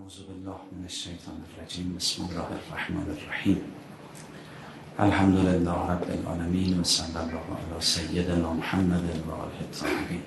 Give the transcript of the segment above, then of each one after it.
اعوذ بالله من الشیطان الرجیم. بسم الله الرحمن الرحیم. الحمد لله رب العالمین و صلی الله علی سیدنا محمد و آله الطاهرین.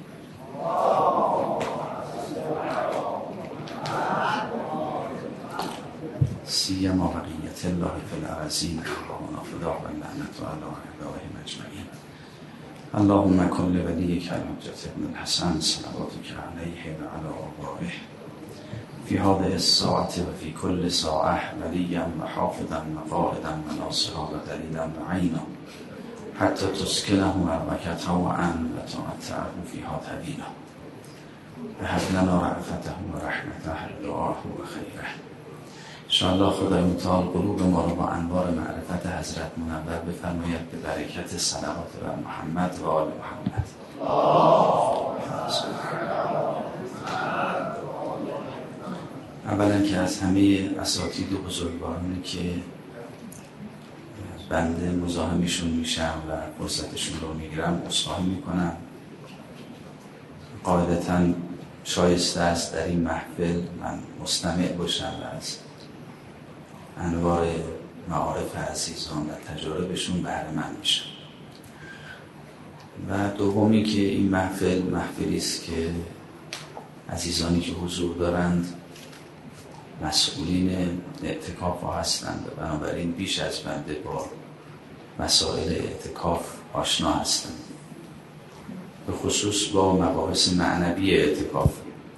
سیما بقیت الله فی الارضین و فدا و لعنت علی اعدائهم اجمعین. اللهم کن لولیک الحجة ابن الحسن صلواتک علیه و علی آبائه فی هذه الساعة و فی کل ساعة ولیا و حافظا و قائدا و ناصرا و دلیلا و عینا حتی تسکنه اربکة و ان و تمتعه فیها طویلا و هب لنا رأفته و رحمته دعاه و خیره. انشاءالله خدای متعال قلوب ما را با انوار معرفت حضرت منور بفرماید به برکت صلوات بر محمد و آل محمد. اولا که از همه اساتید و بزرگوارانی که بنده مزاحمشون میشم و فرصتشون رو میگیرم عذرخواهی میکنم. قاعدتاً شایسته است در این محفل من مستمع باشم و از انوار معارف عزیزان و تجاربشون بهره مند میشم. و دومی که این محفلی است که عزیزانی که حضور دارند مسئولین اعتکاف ها هستند و بنابراین بیش از بنده با مسائل اعتکاف آشنا هستند، به خصوص با مباحث معنوی اعتکاف،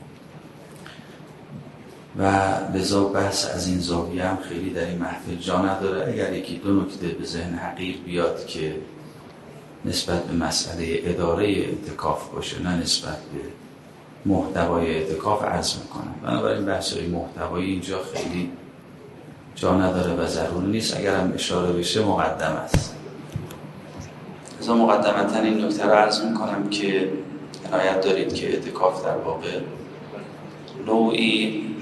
و لذا بحث از این زاویه هم خیلی در این محفل جا نداره. اگر یکی دو نکته به ذهن حقیر بیاد که نسبت به مسئله اداره اعتکاف باشه نه نسبت به محتوای اعتکاف عرض میکنم. بنابراین بحث‌های محتوایی اینجا خیلی جا نداره و ضروری نیست. اگر هم اشاره بشه مقدم است. لذا مقدمتاً این نکته رو عرض میکنم که عنایت دارید که اعتکاف در واقع نوعی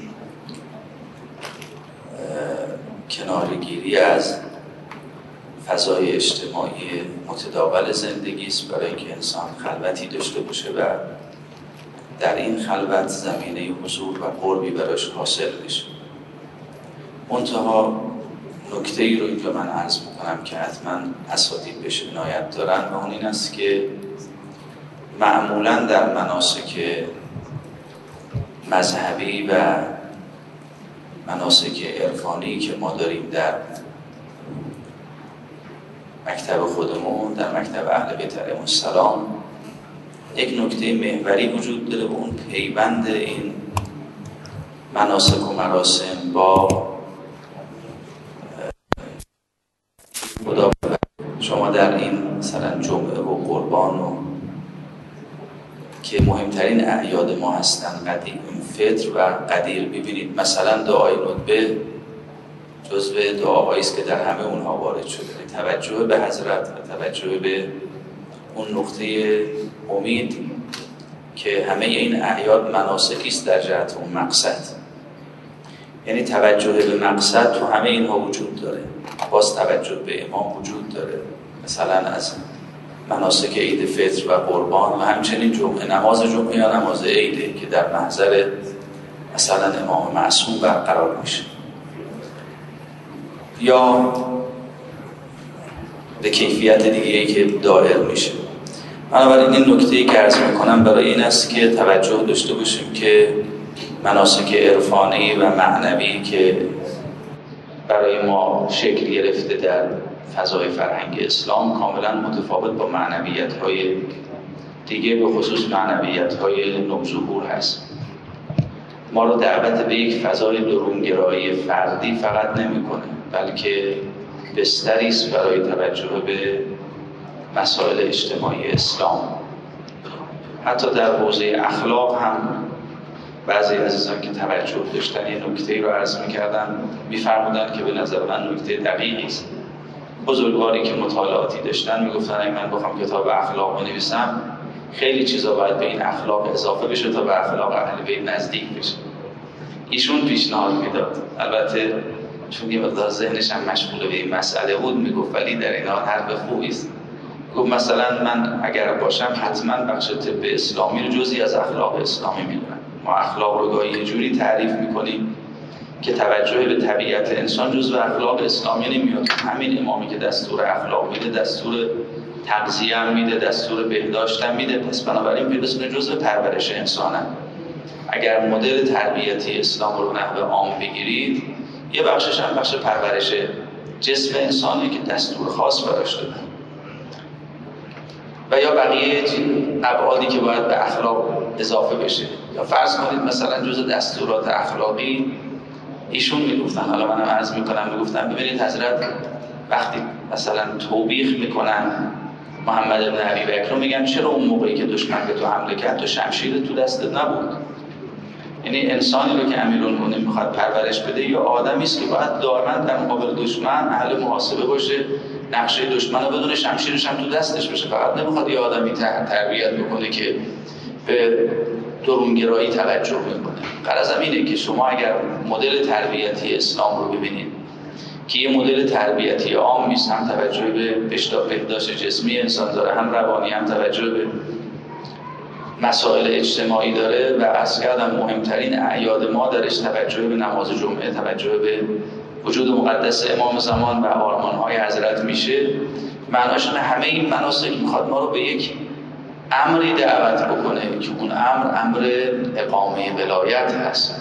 کناره‌گیری از فضای اجتماعی متداول زندگی است، برای اینکه انسان خلوتی داشته باشه و در این خلوت زمینه حضور و قربی براش حاصل بشه. منتها نکته ای رو اینجا من عرض میکنم که حتما اساتید بهش عنایت دارن و اون این است که معمولا در مناسک مذهبی و مناسک عرفانی که ما داریم در مکتب خودمون، در مکتب اهل بیت علیهم السلام، یک نکته محوری وجود داره و اون پیوند این مناسک و مراسم با خدا. شما در این مثلا جمعه و قربان و که مهمترین اعیاد ما هستن، قدیم فطر و قدیر، ببینید مثلا دعای ندبه جزو دعاهایی است که در همه اونها وارد شده. توجه به حضرت و توجه به اون نقطه امید که همه این اعیاد مناسکی است در جهت اون مقصد، یعنی توجه به مقصد تو همه اینها وجود داره. باز توجه به امام وجود داره، مثلا از مناسک عید فطر و قربان و همچنین جمعه، نماز جمعه یا نماز عیده که در محضر مثلا امام معصوم برقرار میشه یا به کیفیت دیگه‌ای که دایر میشه. بنابراین این نکته‌ای که عرض میکنم برای این است که توجه داشته باشیم که مناسک عرفانی و معنوی که برای ما شکل گرفته در فضای فرهنگ اسلام کاملا متفاوت با معنویت‌های دیگه، به خصوص معنویت‌های نوظهور هست. ما رو دعوت به یک فضای درونگرایی فردی فقط نمی‌کنه، بلکه بستری است برای توجه به مسائل اجتماعی اسلام. حتی در حوزه اخلاق هم بعضی عزیزان که توجه داشتن یه نکته‌ای رو عرض می‌کردن، می‌فرمودن که به نظر من نکته دقیقی است. بزرگواری که مطالعاتی داشتن میگفتن اگه من بخوام کتاب اخلاق بنویسم خیلی چیزا باید به این اخلاق اضافه بشه تا به اخلاق اهل بیت نزدیک بشه. ایشون پیشنهاد میداد، البته چون یه مقدار ذهنش هم مشغول به این مسئله بود میگفت ولی در این حال حرف خوبی است. گفت مثلا من اگر باشم حتما بخش طب اسلامی رو جزئی از اخلاق اسلامی میدونم. ما اخلاق رو گاهی یه جوری تعریف میکنیم که توجه به طبیعت انسان جزو اخلاق اسلامی نمیاد. همین امامی که دستور اخلاق میده، دستور تغذیه هم میده، دستور بهداشت هم میده، پس بنابراین پیرسونه جزو پرورش انسان هم. اگر مدل تربیتی اسلام رو نحو عام بگیرید، یه بخشش هم بخش پرورش جسم انسانی که دستور خاص براش دادن و یا بقیه ابعادی که باید به اخلاق اضافه بشه. یا فرض کنید مثلا جزء دستورات اخلاقی ایشون میگفتن، حالا منم عرض میکنم، میگفتن ببینید حضرت وقتی مثلا توبیخ میکنن محمد بن ابی بکر رو، میگن چرا اون موقعی که دشمن به تو حمله کرد تو شمشیر تو دستت نبود؟ یعنی انسانی رو که امیرالمومنین میخواد پرورش بده یا آدمی است که باید دائما در مقابل دشمن اهل محاسبه باشه، نقشه دشمن رو بدونه، شمشیرش هم تو دستش باشه. فقط نمیخواد یه آدمی تربیت بکنه که به درونگرایی توجه میکنه. غرضم اینه که شما اگر مدل تربیتی اسلام رو ببینید که یه مدل تربیتی عام نیست، هم توجه به بهداشت جسمی انسان داره، هم روانی، هم توجه به مسائل اجتماعی داره و از کردم مهمترین اعیاد ما درش توجه به نماز جمعه، توجه به وجود مقدس امام زمان و آرمان‌های حضرت میشه، معناش اینه همه این مناسک میخواد ما رو به یک امری دعوت بکنه که اون امر اقامه ولایت هست.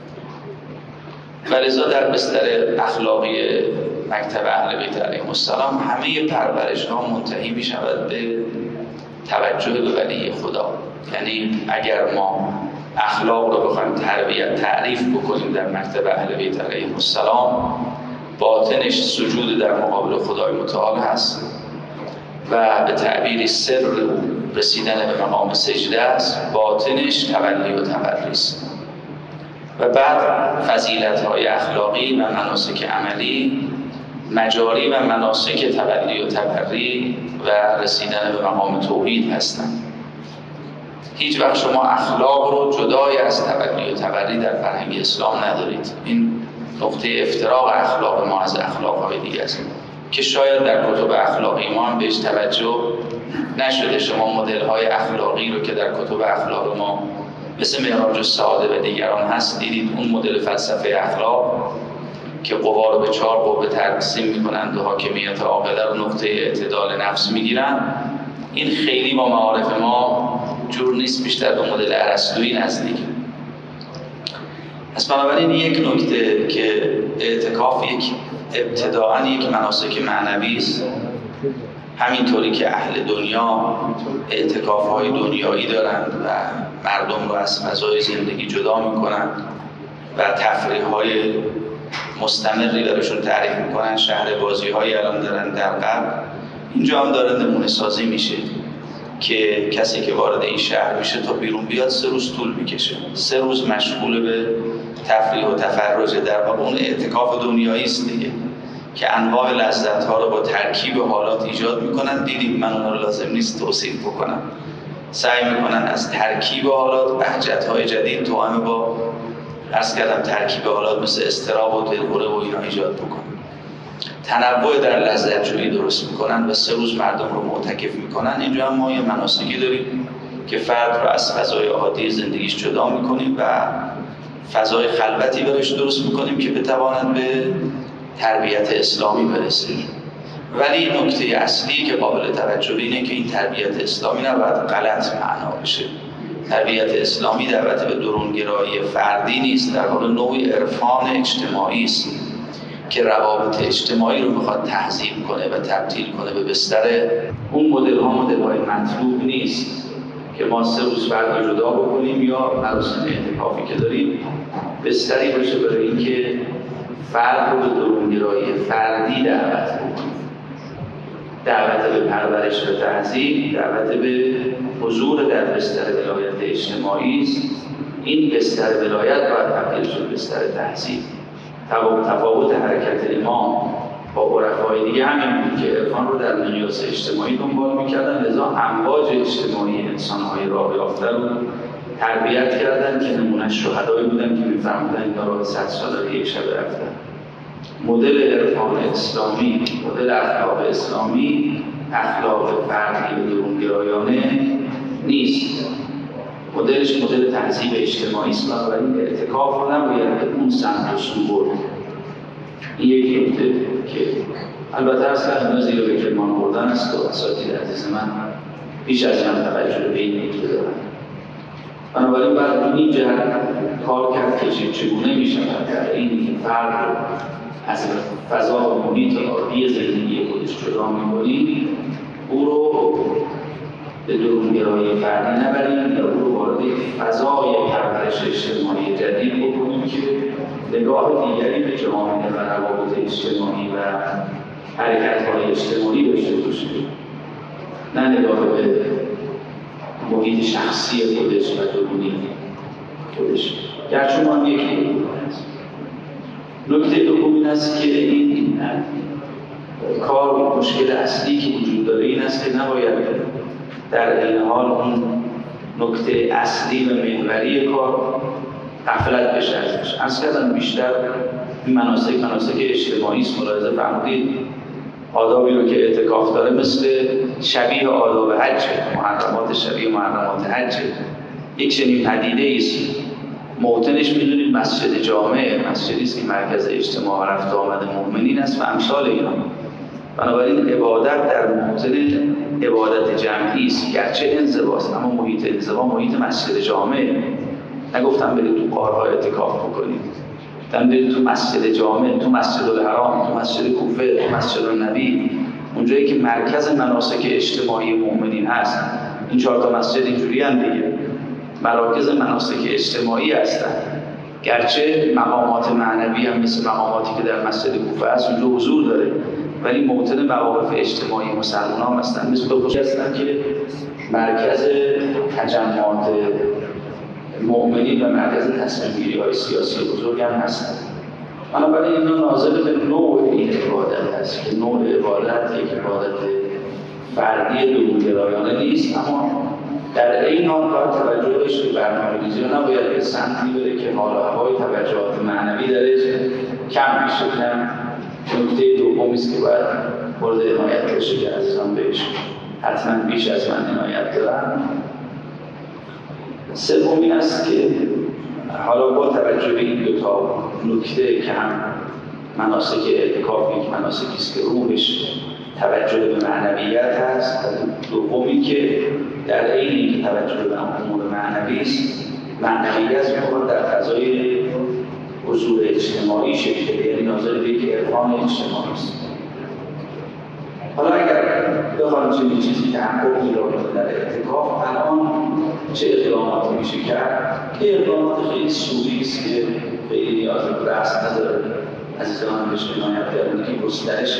و لذا در بستر اخلاقی مکتب اهل بیت علیهم السلام همه پرورش ها منتهی می شود به توجه به ولی خدا. یعنی اگر ما اخلاق رو بخوایم تعریف بکنیم در مکتب اهل بیت علیهم السلام، باطنش سجود در مقابل خدای متعال هست و به تعبیری سر رسیدن به مقام سجده است، باطنش تولی و تبری است. و بعد فضیلت‌های اخلاقی و مناسک عملی مجاری و مناسک تولی و تبری و رسیدن به مقام توحید هستند. هیچ وقت شما اخلاق رو جدای از تولی و تبری در فرهنگ اسلام ندارید. این نقطه افتراق اخلاق ما از اخلاق‌های دیگه است که شاید در کتب اخلاقی ما هم بهش توجه نشده. شما مدل‌های اخلاقی رو که در کتب اخلاق ما مثل معراج السعاده و دیگران هست دیدید، اون مدل فلسفه اخلاق که قوا رو به 4 قوه تقسیم می‌کنند و حاکمیت عاقله رو نقطه اعتدال نفس می‌گیرن، این خیلی با معارف ما جور نیست، بیشتر به مدل ارسطویی نزدیک. پس بنابراین یک نکته که اعتکاف ابتداعاً یک مناسک معنوی است، همینطوری که اهل دنیا اعتکاف‌های دنیایی دارند و مردم رو از فضای زندگی جدا می‌کنند و تفریح‌های مستمری براشون تعریف می‌کنند، شهر بازی‌هایی الان دارن در غرب، اینجا هم داره نمونه سازی میشه که کسی که وارد این شهر میشه تا بیرون بیاد 3 روز طول میکشه، 3 روز مشغول به تفریح و تفرج. در واقع اون اعتکاف دنیایی است دیگه که انواع لذت‌ها رو با ترکیب حالات ایجاد میکنن. دیدیم، من اون رو لازم نیست توصیف بکنم، سعی میکنن از ترکیب حالات بهجت‌های جدید توأم با ترکیب حالات مثل اضطراب و دلهره و اینا ایجاد بکنن، تنوع در لذت جویی درست میکنن و 3 روز مردم رو معتکف میکنن. اینجا هم ما یه مناسکی داریم که فرد رو از فضای عادی زندگیش جدا میکنیم و فضای خلوتی براش درست میکنیم که بتواند به تربیت اسلامی برسه. ولی نکته اصلی که قابل توجه اینه که این تربیت اسلامی نباید غلط معنا بشه. تربیت اسلامی دعوت به درونگرایی فردی نیست، در واقع نوعی عرفان اجتماعی است که روابط اجتماعی رو میخواد تهذیب کنه و تبدیل کنه به بستر اون مدل‌های مطلوب نیست که ما 3 روز فرد رو جدا بکنیم یا مراسم اعتکافی که داریم بستری باشه برای اینکه فرد رو به درونگرایی فردی دعوت بکنه، دعوت به پرورش و تهذیب، دعوت به حضور در بستر ولایت اجتماعی است. این بستر ولایت باید تبدیل شد بستر تهذیب. تفاوت حرکت امام با عرفای دیگه همین بود که عرفان رو در مقیاس اجتماعی دنبال می‌کردن، لذا امواج اجتماعی انسان‌های راه یافته رو تربیت کردن که نمونه شهدایی بودن که می‌فرمودن اینا راه 100 ساله یک شب رفتن. مدل عرفان اسلامی، مدل اخلاق اسلامی اخلاق فردی و درونگرایانه نیست. مدلش مدل تهذیب اجتماعی است، بنابراین اعتکاف رو نباید به اون سمت و سو برد. این یک نکته که البته اصلا اینا زیر بکرمان بردن است و اساتید عزیز من بیش از این توجه به این نکته دارن. بنابراین بعد این جهت کار کرد که چگونه می‌شود در این فرد رو از فضا و محیط عادی زندگی خودش جدا می‌کنیم، او رو به درونگرایی فردی نبریم یا او رو وارد فضای پرورش اجتماعی جدید بکنیم که نگاه دیگری به جامعه و روابط اجتماعی و حرکت‌های اجتماعی داشته باشیم، نه نگاه به محیط شخصی خودش و درونی خودش. گرچه ما هم یکی هست. نکته دوم این است که این کار مشکل اصلی که وجود داره این است که نباید در این حال اون نکته اصلی و محوری کار غفلت بشه ازش. عرض کردم بیشتر این مناسک اجتماعی است. ملاحظه فرمودید آدابی رو که اعتکاف داره مثل شبیه آداب حج، محرمات شبیه محرمات حج، یک چنین پدیده است. موطنش میدونید مسجد جامع، مسجدی است که مرکز اجتماع و رفت آمد مؤمنین است و امثال اینا. بنابراین عبادت در موطن عبادت جمعی است، گرچه انزواست اما محیط انزوا محیط مسجد جامع. نگفتم برید تو غارها اعتکاف بکنید، گفتم برید تو مسجد جامع، تو مسجد الحرام، تو مسجد کوفه، تو مسجد النبی، اونجایی که مرکز مناسک اجتماعی مؤمنین هست. این 4 تا مسجد اینجوری هم دیگه مراکز مناسک اجتماعی هستن، گرچه مقامات معنوی هم مثل مقاماتی که در مسجد کوفه هست اونجا حضور داره، ولی موطن مواقف اجتماعی مسلمان هستن، مثل به خصوص هستن که مرکز تجمعات مؤمنین و مرکز تصمیم گیری های سیاسی بزرگ هم هستن. بنابراین اینا ناظر به نوع این عبادت هست که نوع عبادت یک عبادت فردی درونگرایانه نیست، اما در این حال باید توجه بشه که برنامه‌ریزی رو نباید به سمتی بره که حال و هوای توجهات معنوی درش کم میشه. نکته دومی است که باید مورد عنایت بشه که عزیزان بهش حتما بیش از من عنایت دارن. سوم این است که حالا با توجه به این 2 تا نکته که هم مناسک اعتکاف یک مناسکی است که روحش توجه به معنویت هست، دومی که در عین اینکه توجه به امور معنوی است، معنویت میخواد در فضای حضور اجتماعی شکل بگیره، یعنی ناظر به یک عرفان اجتماعی است. حالا اگر بخوایم چنین چیزی که هم حکمی را در اعتکاف الان چه اقداماتی میشه کرد؟ که اقدامات خیلی سوری است که خیلی نیاز به بحث نداره. عزیزان بهش عنایت کردن که گسترش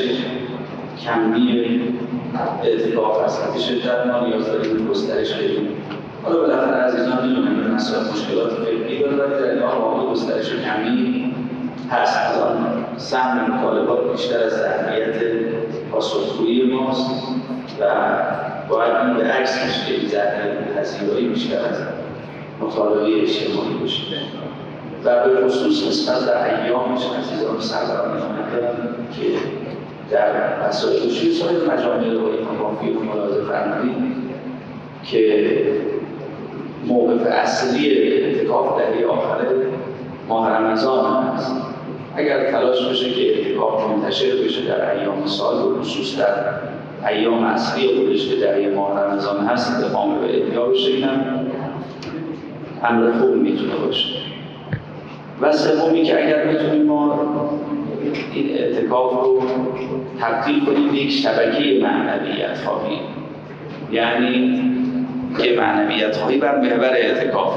کمی اعتکاف است که شدت ما نیاز داریم به گسترش بدیم. حالا بالاخره عزیزان میدونن این مسائل مشکلات فکری داره، ولی در این حال گسترش کمی هست. الان سهم مطالبات بیشتر از ظرفیت پاسخگویی ماست و باید این به عکس میشه که ظرفیت پذیرایی بیشتر از مطالبه اجتماعی باشه. و به خصوص نسبت در ایامش عزیزان سرگرمی دارم که در مسائل سایر مجامع رو کافی رو ملاحظه فرمایید که موقف اصلی اعتکاف دهه آخر ماه رمضان هست. اگر تلاش بشه که اعتکاف منتشر بشه در ایام سال و خصوص در ایام اصلی خودش که دهه ماه رمضان هست ادامه به احیا بشه، اینم امر خوب میتونه باشه. و سومی که اگر بتونیم ما این اعتکاف رو تبدیل کنیم به یک شبکه معنویت خواهی، یعنی که معنویت خواهی بر محور اعتکاف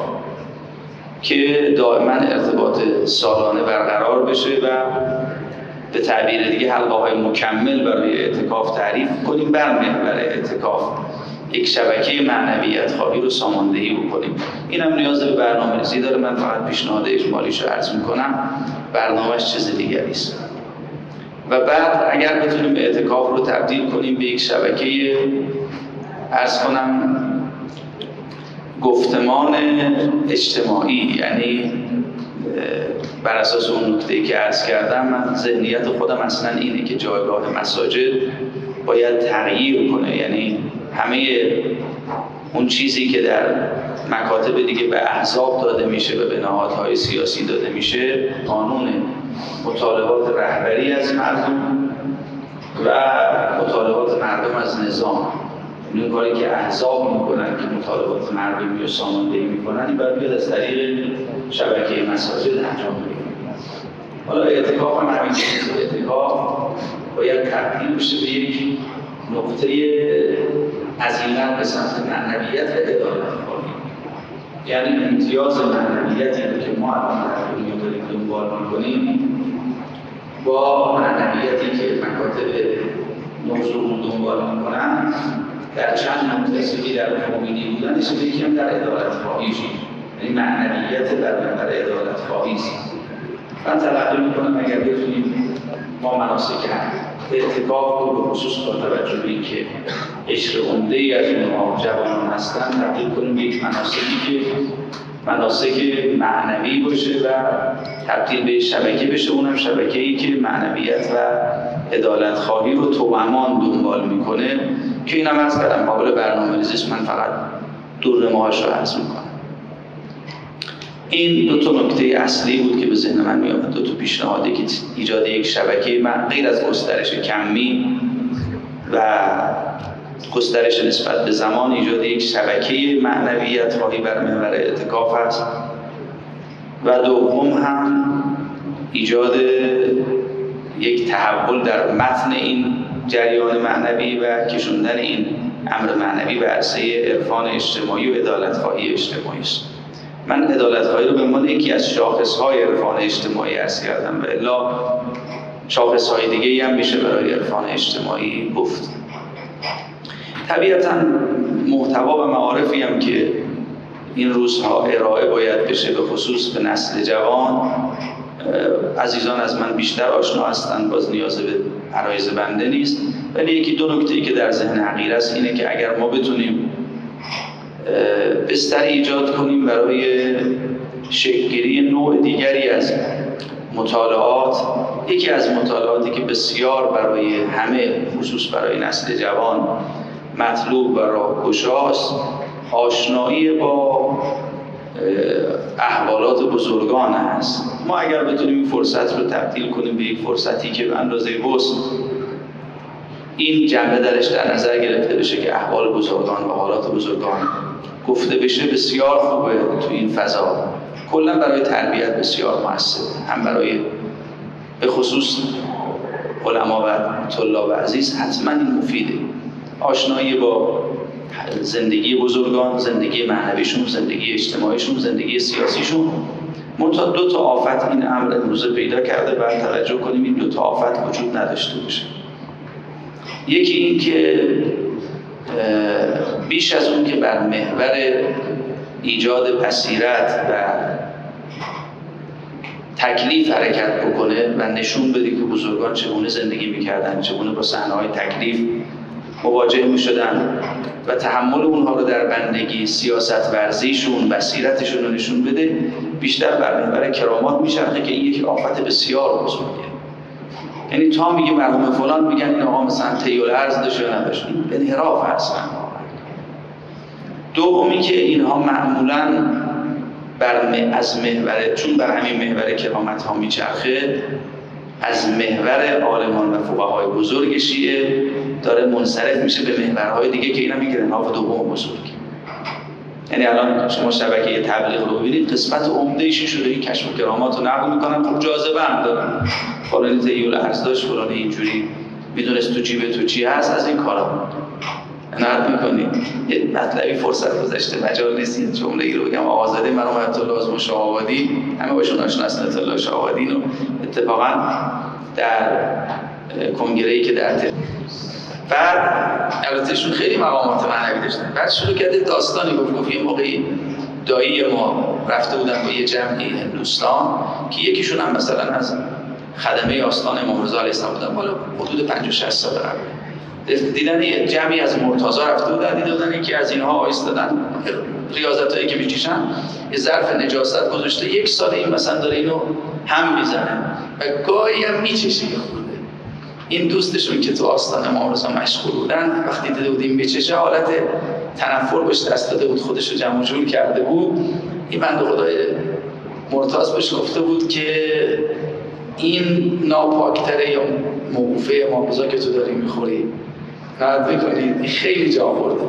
که دائما ارتباط سالانه برقرار بشه و به تعبیر دیگه حلقه های مکمل برای اعتکاف تعریف کنیم بر محور اعتکاف، یک شبکه معنویت خواهی رو ساماندهی بکنیم. این هم نیاز به برنامه‌ریزی داره. من فقط پیشنهاد اجمالیش رو عرض میکنم، برنامه‌اش چیز دیگری است. و بعد اگر بتونیم اعتکاف رو تبدیل کنیم به یک شبکه عرض کنم گفتمان اجتماعی، یعنی بر اساس اون نکته‌ای که عرض کردم، من ذهنیت خودم اصلا اینه که جایگاه مساجد باید تغییر کنه، یعنی همه اون چیزی که در مکاتب دیگه به احزاب داده میشه و به نهادهای سیاسی داده میشه قانون مطالبات رهبری از مردم و مطالبات مردم از نظام. این کاری که احزاب میکنن که مطالبات مردمی و ساماندهی میکنن این باید بیاد از طریق شبکه مساجد انجام بگیره. حالا اعتکاف هم همین چیزه. اعتکاف باید تبدیل بشه به یک نقطه عظیمت به سمت معنویت و عدالت‌خواهی. یعنی امتیاز معنویتی که ما الان در دنیا داریم دنبال میکنیم با معنویتی که مکاتب موضوع دنبال میکنن در چند متصلی در مؤمنی بودن اسم یکیم در عدالت‌خواهی شد. یعنی معنویت در عدالت‌خواهی است. من تلقی میکنم اگر بتونیم ما مناسک اعتکاف رو به خصوص با توجه به اینکه قشر عمده‌ای از اونها جوانان هستن تبدیل کنیم به یک مناسکی که مناسک معنوی باشه و تبدیل به شبکه بشه، اونم شبکه‌ای که معنویت و عدالت‌خواهی رو توامان دنبال میکنه که اینم از کردم قابل برنامه‌ریزیست. من فقط دور ماهاش رو عرض میکنم. این دو تا نکته اصلی بود که به ذهن من میاد، دو تا پیشنهادی که ایجاد یک شبکه غیر از گسترش کمی و گسترش نسبت به زمان ایجاد یک شبکه معنویت خواهی بر محور اعتکاف است و دوم هم ایجاد یک تحول در متن این جریان معنوی و کشوندن این امر معنوی به عرصه عرفان اجتماعی و عدالت‌خواهی اجتماعی است. من عدالت‌خواهی رو به عنوان یکی از شاخص‌های عرفان اجتماعی عرض کردم و الا شاخص‌های دیگه‌ای هم میشه برای عرفان اجتماعی گفت. طبیعتاً محتوا و معارفی هم که این روزها ارائه باید بشه به خصوص به نسل جوان، عزیزان از من بیشتر آشنا هستند، باز نیاز به عرایض بنده نیست، ولی یکی دو نکته‌ای که در ذهن حقیر است اینه که اگر ما بتونیم بستر ایجاد کنیم برای شکل‌گیری نوع دیگری از مطالعات، یکی از مطالعاتی که بسیار برای همه خصوص برای نسل جوان مطلوب و راهگشاست، آشنایی با احوالات بزرگان است. ما اگر بتونیم این فرصت رو تبدیل کنیم به یک فرصتی که به اندازه وسع این جنبه درش در نظر گرفته بشه که احوال بزرگان و حالات بزرگان گفته بشه، بسیار خوبه. تو این فضا کلا برای تربیت بسیار موثره، هم برای به خصوص علما و طلاب عزیز حتما این مفیده. آشنایی با زندگی بزرگان، زندگی معنویشون، زندگی اجتماعیشون، زندگی سیاسیشون. منتها دو تا آفت این امر امروزه پیدا کرده، باید توجه کنیم این دو تا آفت وجود نداشته باشه. یکی این که بیش از اون که بر محور ایجاد بصیرت و تکلیف حرکت بکنه و نشون بده که بزرگان چگونه زندگی میکردن، چگونه با صحنه‌های تکلیف مواجه میشدن و تحمل اونها رو در بندگی، سیاست ورزیشون، بصیرتشون رو نشون بده، بیشتر بر محور کرامات میچرخه که این یک آفت بسیار بزرگه. یعنی تا میگه مرحوم فلان میگن این آقا مثلا طی الارض داشت یا نداشت، این انحراف هست. دومی که اینها معمولاً از محور، چون بر همین محور کرامت ها میچرخه، از محور عالمان و فقهای بزرگ شیعه داره منصرف میشه به محورهای دیگه که اینا میگه انحراف دوم بزرگ. یعنی الان شما شبکه تبلیغ رو ببینید، قسمت عمده‌ایش شده این کشف کرامات رو نقل میکنن، خب جاذبه هم دارن، فلان طی الارض داشت، فلان اینجوری میدونست تو جیب تو چی هست، از این کارا نقد میکنیم. یه مطلبی فرصت گذشته مجال نیست جمله ای رو بگم. آقازاده مرحوم آیت الله آزمون شاه‌آبادی، همه باشون آشنا هستن، آیت الله شاه‌آبادی رو اتفاقا در کنگره‌ای که در بعد البتهشون خیلی مقامات معنوی داشتن، بعد شروع کرده داستانی گفت یه موقعی دایی ما رفته بودن با یه جمعی هندوستان که یکیشون هم مثلا از خدمه آستان امام رضا علیه السلام بودن، بالا حدود 50-60 سال قبل. دیدن یه جمعی از مرتضی رفته بودن، دیدن یکی از اینها آیستادن، ریاضتایی که می‌کشن، یه ظرف نجاست گذاشته، یک سال این مثلا داره اینو هم میزنه و گاهی هم میچشه. این دوستشون که تو آستان امام رضا مشغول بودن، وقتی دیده بودیم میچشه، حالت تنفر بهش دست داده بود، خودش رو جمع جور کرده بود. این بنده خدای مرتاض بهش گفته بود که این ناپاکتره یا موقوفه ماموزا که تو داری میخوری نهاد بکنید، این خیلی جا خورده.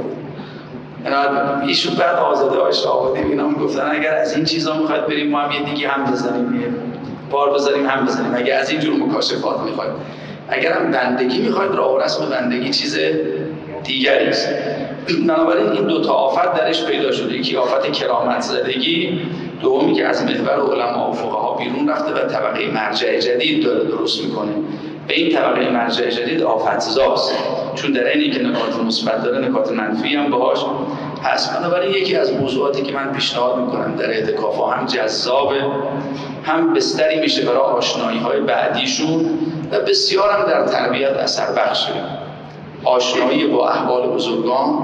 ایشون بعد آزاده های شاهادی اینا گفتن اگر از این چیزا میخواید بریم ما هم یه دیگه هم بزنیم، یه بار بذاریم هم بزنیم، اگر از این جور مکاشفات میخواید، اگر هم بندگی میخواید، راه و رسم بندگی چیز دیگری است. بنابراین این دو تا آفت درش پیدا شده، یکی آفت کرامت زدگی، دومی که از محور علما و فقها بیرون رفته و طبقه مرجع جدید داره درست میکنه. به این طبقه مرجع جدید آفتزاست، چون در اینی که نکات مثبت داره نکات منفی هم باهاش هست. بنابراین یکی از موضوعاتی که من پیشنهاد میکنم در اعتکاف‌ها هم جذابه، هم بستری میشه برای آشنایی‌های بعدیشون و بسیار هم در تربیت اثر بخشه. آشنایی با احوال بزرگان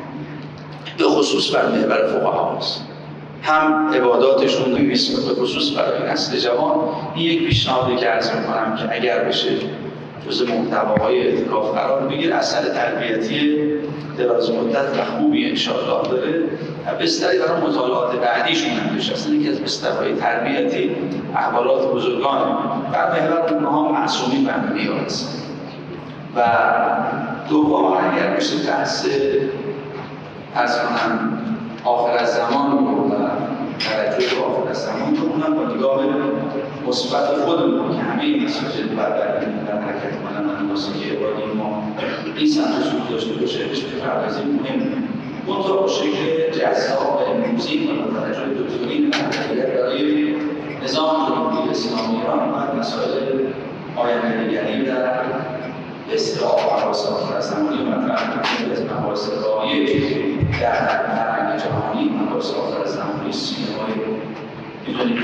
به خصوص بر محور فقهاست، هم عباداتشون به خصوص برای نسل جوان. این یک پیشنهادی که عرض میکنم که اگر بشه جزء محتواهای اعتکاف قرار بگیر، اثر تربیتی دراز مدت و خوبی انشاءالله داره و بستری برای مطالعات بعدیشون هم بشه. اصلا یکی از بسترهای تربیتی احوالات بزرگان بر محور اونها معصومی برنمی هست. و دوم اگر بشه بحث از کنم آخر از زمان رو و توجه به آخر از زمان رو اونم با نگاه مثبت خودمون که همه این مساجد باید در حرکت کنن و موسیقی عبادی ما این سمت سود داشته باشه، بهش بپردازیم مهمه. منطقه با شکل جذاب و امروزی و توجه دکترین معنویت برای نظام جمهوری اسلامی ایران باید مسائل آینده‌نگری در اصطلاح حواس آخر زمانی مطرح کنیم. از مباحث رایج در فرهنگ جهانی مباحث آخر زمانی سینمای می‌دونید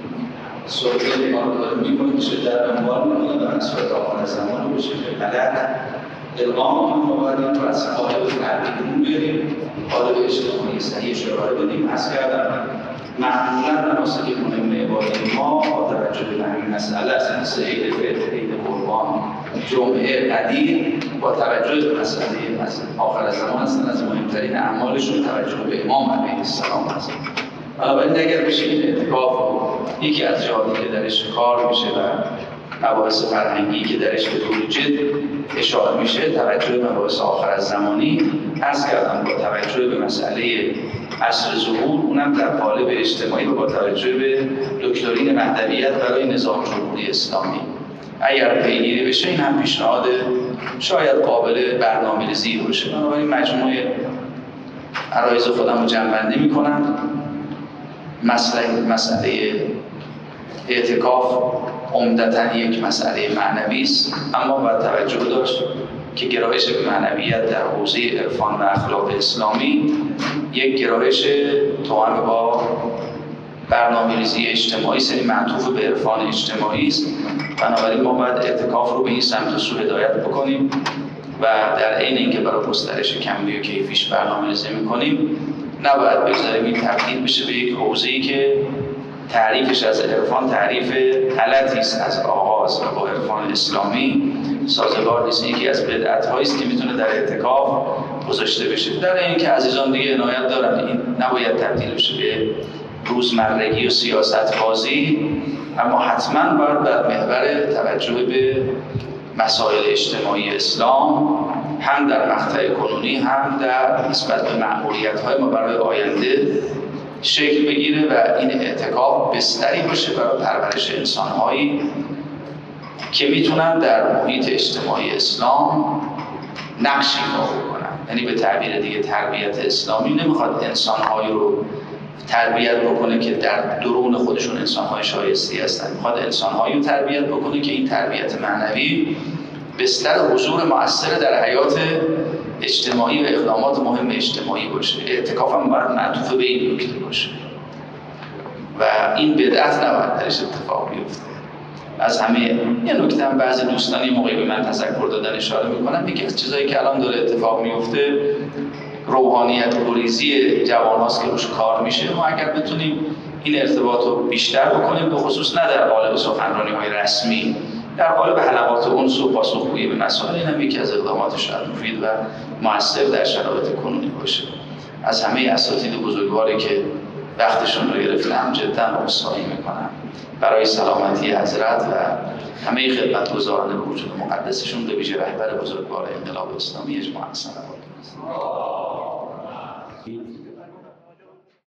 صحبت ما رو داریم می‌کنیم که در عنوان می‌کنه و مسائل آخر زمان رو به شکل غلط القا می‌کنیم و باید این رو از قالب تحلیلمون بیاریم، قالب اجتماعی صحیحش رو ارائه بدیم. عرض کردم معمولاً مناسک مهم عبادی ما با توجه به همین مسئله است، مثل عید فطر، عید قربان، جمعه قدیر، با توجه به مسئله از آخر زمان هستن از مهمترین اعمالشون توجه به امام علیه السلام هست. بنابراین اگر بشه این اعتکاف یکی از جهاتی که درش کار میشه و مباحث فرهنگی که درش به طور جد اشاره میشه، توجه به مباحث آخر از زمانی، عرض کردم با توجه به مسئله عصر ظهور، اونم در قالب اجتماعی و با توجه به دکترین مهدویت برای نظام جمهوری اسلامی اگر پیگیری بشه، این هم پیشنهاد شاید قابل برنامه‌ریزی باشه. بنابراین مجموعه عرایض خودم رو جمع‌بندی میکنم. مسئله اعتکاف عمدتاً یک مسئله معنوی است، اما باید توجه داشت که گرایش به معنویت در حوزه عرفان و اخلاق اسلامی یک گرایش توأم با برنامه‌ریزی اجتماعی است، معطوف به عرفان اجتماعی است. بنابراین ما باید اعتکاف رو به این سمت و سو هدایت بکنیم و در عین اینکه برای گسترش کمی و کیفیش برنامه‌ریزی می‌کنیم، نباید بگذاریم این تبدیل بشه به یک حوزه‌ای که تعریفش از عرفان تعریف غلطی است از آغاز و با عرفان اسلامی سازگار نیست. یکی از بدعت‌هایی است که میتونه در اعتکاف گذاشته بشه. در اینکه عزیزان دیگه عنایت دارن این نباید تبدیل بشه به روزمرگی و سیاست بازی، اما حتما باید در محور توجه به مسائل اجتماعی اسلام هم در مقطع کنونی هم در نسبت به مأموریت‌های ما برای آینده شکل بگیره و این اعتکاف بستری باشه برای پرورش انسان‌هایی که میتونن در محیط اجتماعی اسلام نقشی ایفا بکنن. یعنی به تعبیر دیگه تربیت اسلامی نمیخواد انسان‌هایی رو تربیت بکنه که در درون خودشون انسان‌های شایسته هستن، میخواد انسان‌هایی رو تربیت بکنه که این تربیت معنوی بستر حضور مؤثر در حیات اجتماعی و اقدامات مهم اجتماعی باشه. اعتکاف هم باید معطوف به این نکته باشه و این بدعت نباید درش اتفاق بیفته. از همه یه نکته هم بعضی دوستانی موقعی به من تذکر دادن اشاره میکنم، یکی از چیزایی که الان داره اتفاق میفته روحانیت گریزی جوان هاست که روش کار میشه. ما اگر بتونیم این ارتباط رو بیشتر بکنیم، به خصوص نه در قالب سخنرانی های رسمی، در قالب حلقات انس و پاسخگویی به مسائل، این هم یکی از اقدامات شاید مفید و مؤثر در شرایط کنونی باشه. از همه اساتید بزرگواری که وقتشون رو گرفتم جدا عذرخواهی میکنم برای سلامتی حضرت و همه خدمتگزاران به وجود مقدسشون، به ویژه رهبر بزرگوار انقلاب اسلامی اجماع.